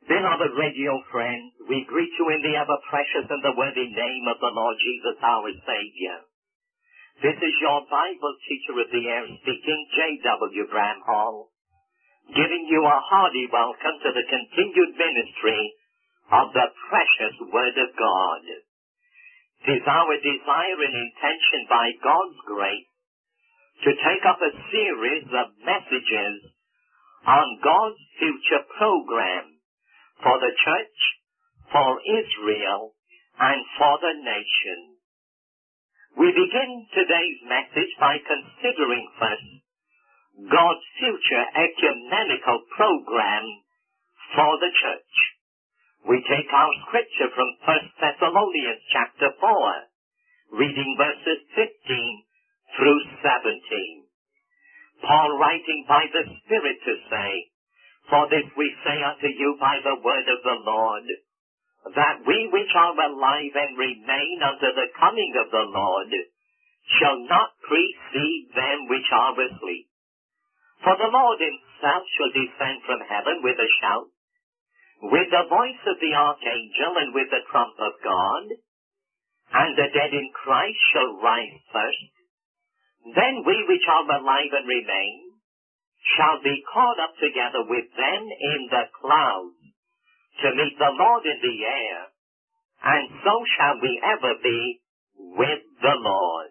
Beloved radio friends, we greet you in the ever-precious and the worthy name of the Lord Jesus, our Savior. This is your Bible teacher of the air speaking, J.W. Bramhall, giving you a hearty welcome to the continued ministry of the precious Word of God. It is our desire and intention by God's grace to take up a series of messages on God's future program for the church, for Israel, and for the nation. We begin today's message by considering first God's future ecumenical program for the church. We take our scripture from 1 Thessalonians chapter 4, reading verses 15 through 17. Paul writing by the Spirit to say, "For this we say unto you by the word of the Lord, that we which are alive and remain unto the coming of the Lord shall not precede them which are asleep. For the Lord himself shall descend from heaven with a shout, with the voice of the archangel, and with the trump of God, and the dead in Christ shall rise first. Then we which are alive and remain shall be caught up together with them in the clouds to meet the Lord in the air, and so shall we ever be with the Lord."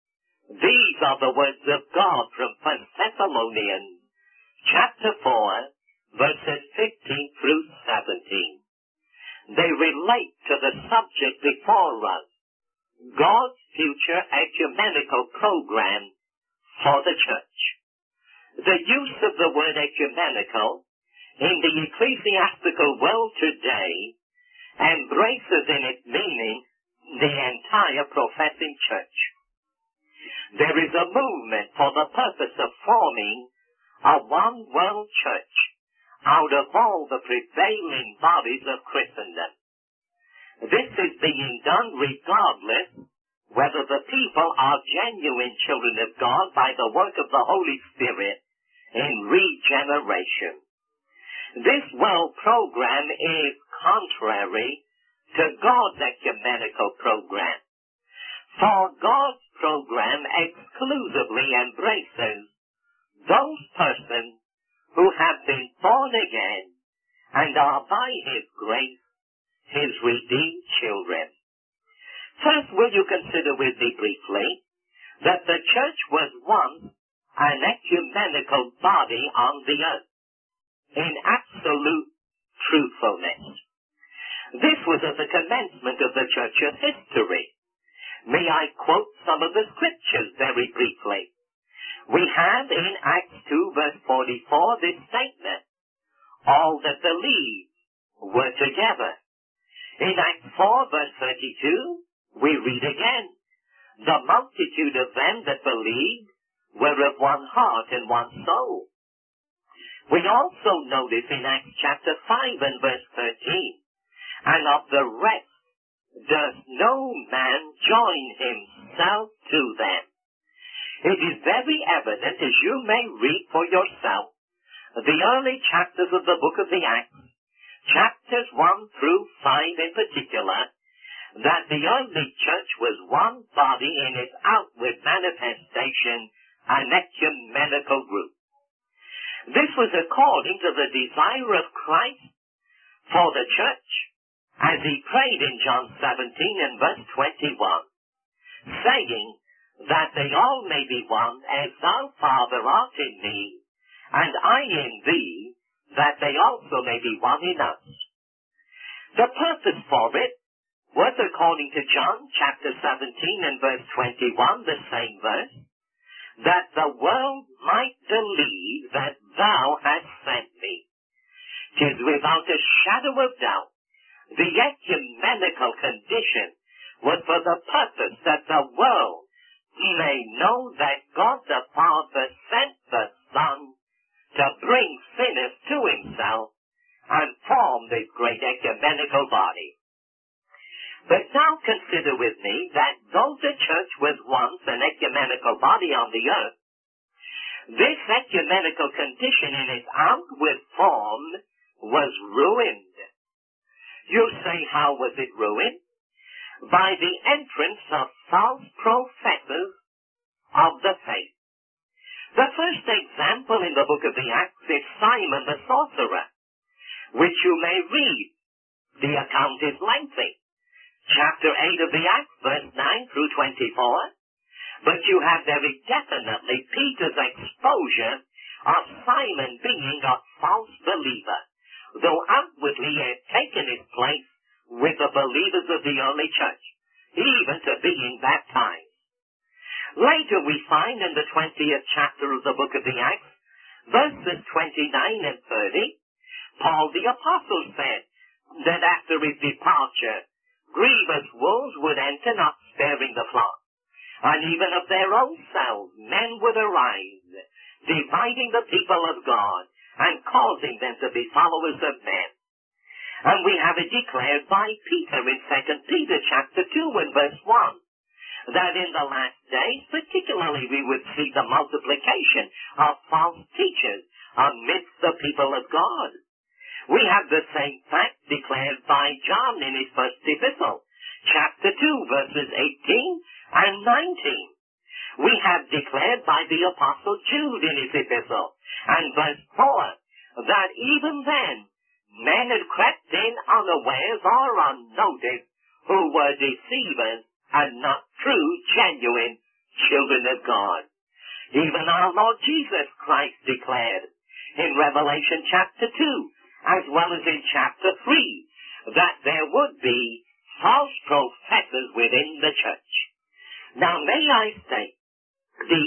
These are the words of God from 1 Thessalonians chapter 4, verses 15 through 17. They relate to the subject before us, God's future ecumenical program for the church. The use of the word ecumenical in the ecclesiastical world today embraces in its meaning the entire professing church. There is a movement for the purpose of forming a one world church out of all the prevailing bodies of Christendom. This is being done regardless whether the people are genuine children of God by the work of the Holy Spirit in regeneration. This world program is contrary to God's ecumenical program. For God's program exclusively embraces those persons who have been born again and are by His grace His redeemed children. First, will you consider with me briefly that the church was once an ecumenical body on the earth, in absolute truthfulness. This was at the commencement of the church's history. May I quote some of the scriptures very briefly? We have in Acts 2 verse 44 this statement, "All that believed were together." In Acts 4 verse 32, we read again, "The multitude of them that believed were of one heart and one soul." We also notice in Acts chapter 5 and verse 13, "And of the rest does no man join himself to them." It is very evident, as you may read for yourself, the early chapters of the book of the Acts, chapters 1 through 5 in particular, that the early church was one body in its outward manifestation, an ecumenical group. This was according to the desire of Christ for the church, as he prayed in John 17 and verse 21, saying that they all may be one, as thou, Father, art in me, and I in thee, that they also may be one in us. The purpose for it was, according to John chapter 17 and verse 21, the same verse, that the world might believe that thou hast sent me. 'Tis without a shadow of doubt the ecumenical condition was for the purpose that the world may know that God the Father sent the Son to bring sinners to himself and form this great ecumenical body. But now consider with me that though the church was once an ecumenical body on the earth, this ecumenical condition in its outward form was ruined how was it ruined? By the entrance of false professors of the faith. The first example in the book of the Acts is Simon the sorcerer, which you may read. The account is lengthy. Chapter 8 of the Acts, verse 9 through 24. But you have very definitely Peter's exposure of Simon being a false believer, though outwardly he had taken his place with the believers of the early church, even to being baptized. Later we find in the 20th chapter of the book of the Acts, verses 29 and 30, Paul the Apostle said that after his departure, grievous wolves would enter, not sparing the flock, and even of their own selves men would arise, dividing the people of God and causing them to be followers of men. And we have it declared by Peter in 2 Peter chapter 2 and verse 1, that in the last days, particularly, we would see the multiplication of false teachers amidst the people of God. We have the same fact declared by John in his first epistle, chapter 2, verses 18 and 19. We have declared by the Apostle Jude in his epistle, and verse 4, that even then, men had crept in unawares or unnoticed, who were deceivers and not true, genuine children of God. Even our Lord Jesus Christ declared in Revelation chapter 2, as well as in chapter 3, that there would be false professors within the church. Now may I state, the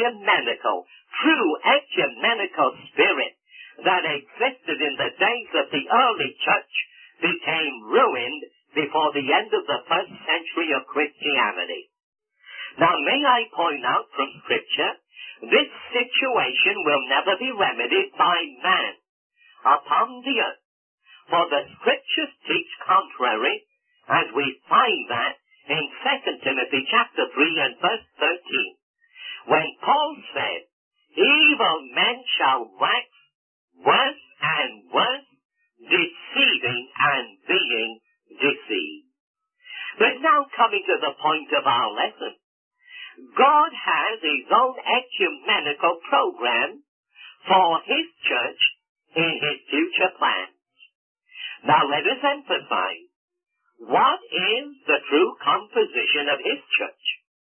true ecumenical spirit that existed in the days of the early church became ruined before the end of the first century of Christianity. Now may I point out from Scripture, this situation will never be remedied by man upon the earth. For the Scriptures teach contrary, as we find that in 2 Timothy chapter 3 and verse 13, when Paul said, evil men shall wax worse and worse, deceiving and being deceived. But now coming to the point of our lesson, God has his own ecumenical program for his church in his future plans. Now let us emphasize, what is the true composition of his church?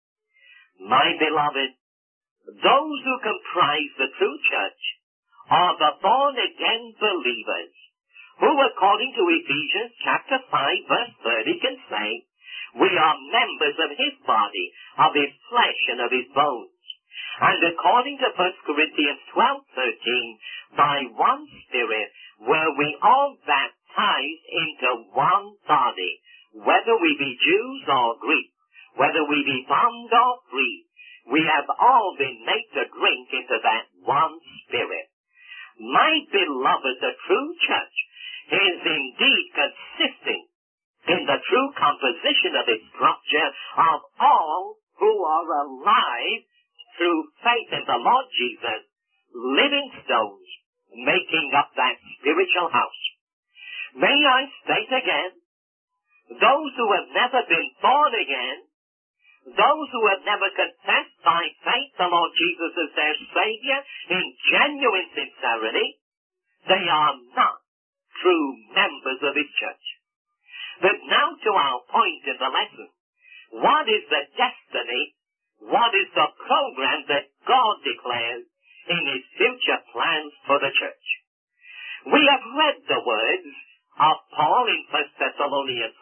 My beloved, those who comprise the true church are the born-again believers, who according to Ephesians chapter 5 verse 30 can say, we are members of his body, of his flesh and of his bones. And according to 1 Corinthians 12:13, by one Spirit were we all baptized into one body, whether we be Jews or Greeks, whether we be bond or free, we have all been made to drink into that one Spirit. My beloved, the true church is indeed consisting in the true composition of its structure of all who are alive through faith in the Lord Jesus, living stones, making up that spiritual house. May I state again, those who have never been born again, those who have never confessed by faith the Lord Jesus as their Savior in genuine sincerity, they are not true members of his church. But now to our point in the lesson. What is the destiny, what is the program that God declares in his future plans for the church? We have read the words of Paul in 1 Thessalonians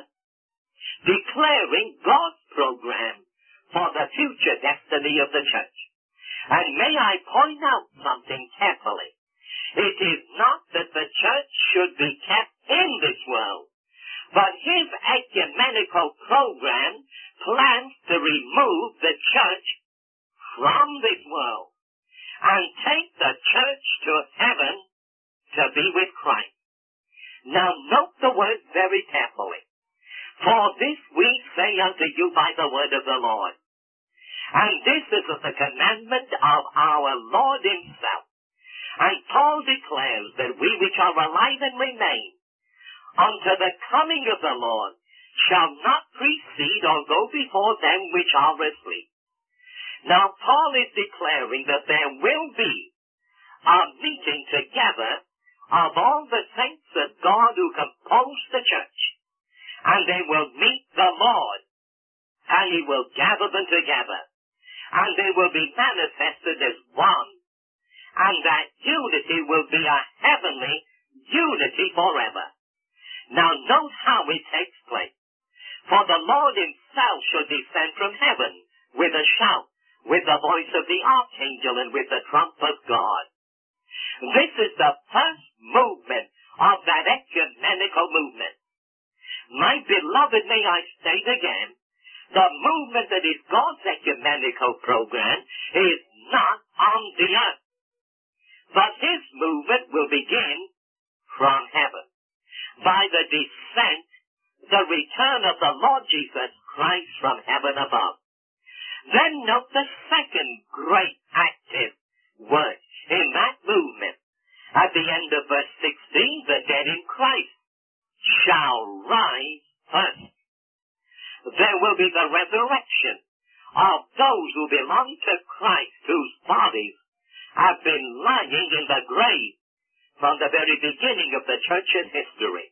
4, declaring God's program for the future destiny of the church. And may I point out something carefully. It is not that the church should be kept in this world, but his ecumenical program plans to remove the church from this world and take the church to heaven to be with Christ. Now note the words very carefully. For this we say unto you by the word of the Lord. And this is the commandment of our Lord himself. And Paul declares that we which are alive and remain unto the coming of the Lord shall not precede or go before them which are asleep. Now Paul is declaring that there will be a meeting together of all the saints of God who compose the church. And they will meet the Lord, and he will gather them together, and they will be manifested as one, and that unity will be a heavenly unity forever. Now note how it takes place. For the Lord himself shall descend from heaven with a shout, with the voice of the archangel, and with the trump of God. This is the first movement of that ecumenical movement. My beloved, may I state again, the movement that is God's ecumenical program is not on the earth. But his movement will begin from heaven, by the descent, the return of the Lord Jesus Christ from heaven above. Then note the second great active word in that movement. At the end of verse 16, the dead in Christ shall rise first. There will be the resurrection of those who belong to Christ, whose bodies have been lying in the grave from the very beginning of the church's history.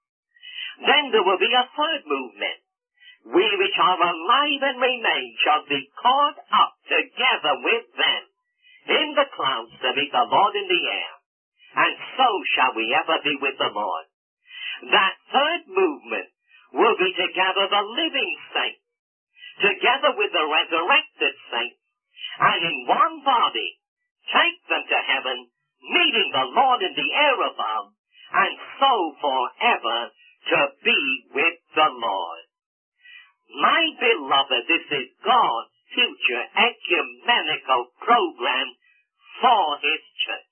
Then there will be a third movement. We which are alive and remain shall be caught up together with them in the clouds to meet the Lord in the air, and so shall we ever be with the Lord. That third movement will be to gather the living saints together with the resurrected saints, and in one body take them to heaven, meeting the Lord in the air above, and so forever to be with the Lord. My beloved, this is God's future ecumenical program for his church.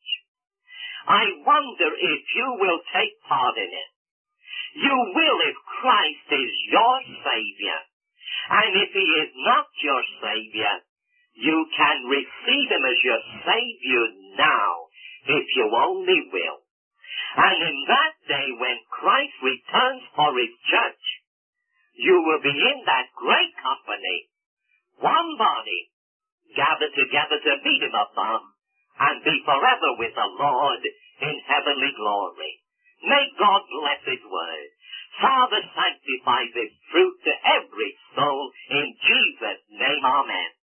I wonder if you will take part in it. You will if Christ is your Savior. And if he is not your Savior, you can receive him as your Savior now, if you only will. And in that day when Christ returns for his church, you will be in that great company, one body, gathered together to meet him above, and be forever with the Lord in heavenly glory. May God bless his word. Father, sanctify this truth to every soul in Jesus' name, amen.